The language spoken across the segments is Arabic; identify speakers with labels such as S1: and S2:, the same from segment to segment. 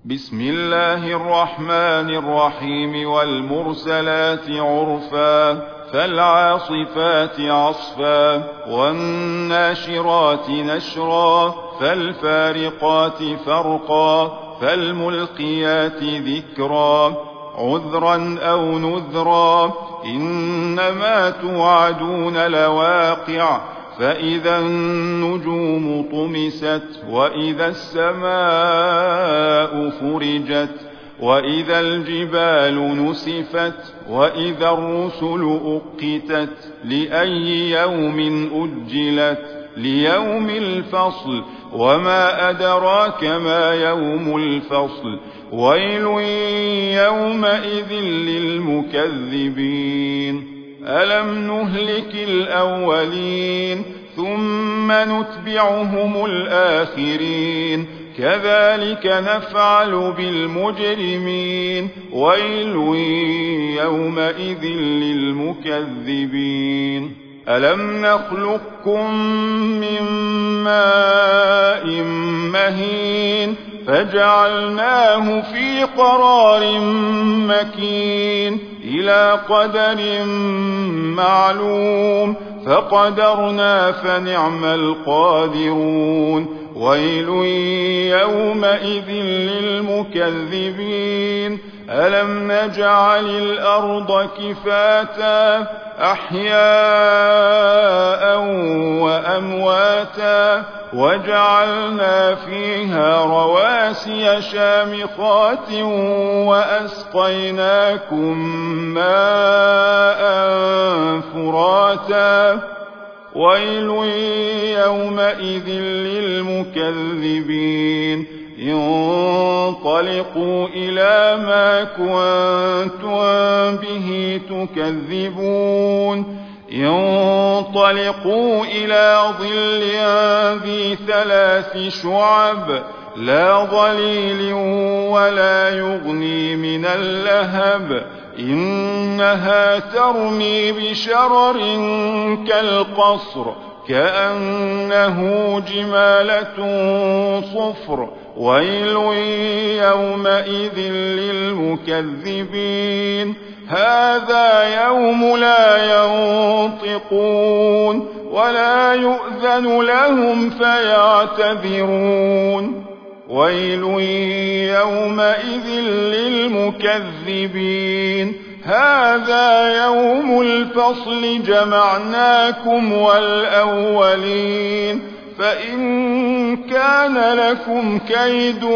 S1: بسم الله الرحمن الرحيم والمرسلات عرفا فالعاصفات عصفا والناشرات نشرا فالفارقات فرقا فالملقيات ذكرا عذرا أو نذرا إنما توعدون لواقع فإذا النجوم طمست وإذا السماء فرجت وإذا الجبال نسفت وإذا الرسل أقتت لأي يوم أجلت ليوم الفصل وما أدراك ما يوم الفصل ويل يومئذ للمكذبين ألم نهلك الأولين ثم نتبعهم الآخرين كذلك نفعل بالمجرمين ويل يومئذ للمكذبين ألم نخلقكم من ماء مهين فجعلناه في قرار مكين إلى قدر معلوم فقدرنا فنعم القادرون ويل يومئذ للمكذبين ألم نجعل الأرض كفاتا أحياء وأمواتا وجعلنا فيها رواسي شامخات وأسقيناكم ماء فراتا ويل يومئذ للمكذبين انطلقوا إلى ما كنتم به تكذبون انطلقوا إلى ظل ذي 3 شعب لا ظليل ولا يغني من اللهب إنها ترمي بشرر كالقصر كأنه جمالة صفر ويل يومئذ للمكذبين هذا يوم لا ينطقون ولا يؤذن لهم فيعتذرون ويل يومئذ للمكذبين هذا يوم الفصل جمعناكم والأولين فإن كان لكم كيد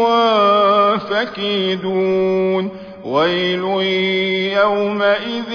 S1: فكيدون ويل يومئذ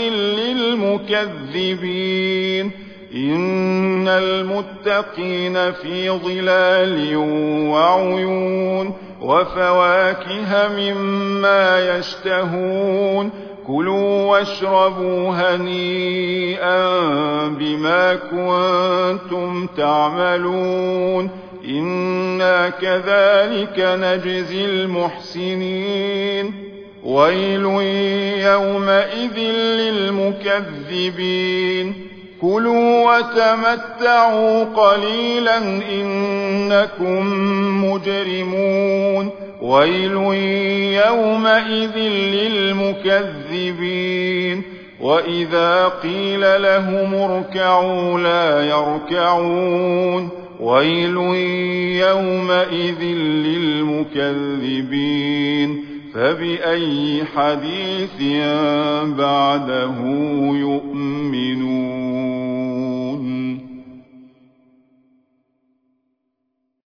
S1: للمكذبين إن المتقين في ظلال وعيون وفواكه مما يشتهون كلوا واشربوا هنيئا بما كنتم تعملون إنا كذلك نجزي المحسنين ويل يومئذ للمكذبين كلوا وتمتعوا قليلا إنكم مجرمون ويل يومئذ للمكذبين وإذا قيل لهم اركعوا لا يركعون ويل يومئذ للمكذبين فبأي حديث بعده يؤمنون